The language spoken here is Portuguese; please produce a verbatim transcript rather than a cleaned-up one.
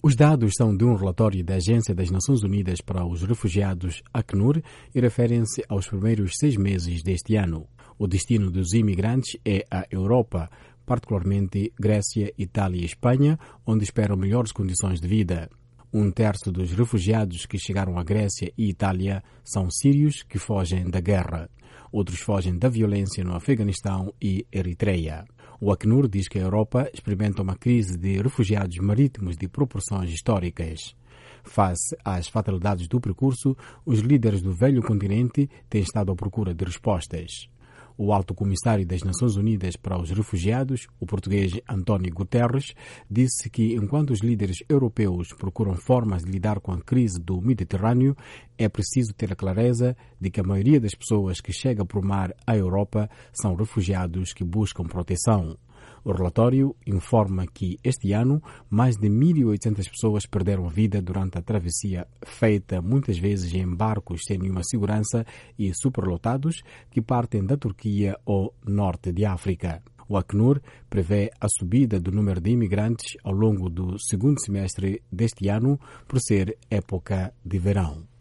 Os dados são de um relatório da Agência das Nações Unidas para os Refugiados, Acnur, e referem-se aos primeiros seis meses deste ano. O destino dos imigrantes é a Europa, particularmente Grécia, Itália e Espanha, onde esperam melhores condições de vida. Um terço dos refugiados que chegaram à Grécia e Itália são sírios que fogem da guerra. Outros fogem da violência no Afeganistão e Eritreia. O Acnur diz que a Europa experimenta uma crise de refugiados marítimos de proporções históricas. Face às fatalidades do percurso, os líderes do velho continente têm estado à procura de respostas. O alto comissário das Nações Unidas para os Refugiados, o português António Guterres, disse que enquanto os líderes europeus procuram formas de lidar com a crise do Mediterrâneo, é preciso ter a clareza de que a maioria das pessoas que chega por mar à Europa são refugiados que buscam proteção. O relatório informa que este ano mais de mil e oitocentas pessoas perderam a vida durante a travessia feita muitas vezes em barcos sem nenhuma segurança e superlotados que partem da Turquia ou norte de África. O Acnur prevê a subida do número de imigrantes ao longo do segundo semestre deste ano por ser época de verão.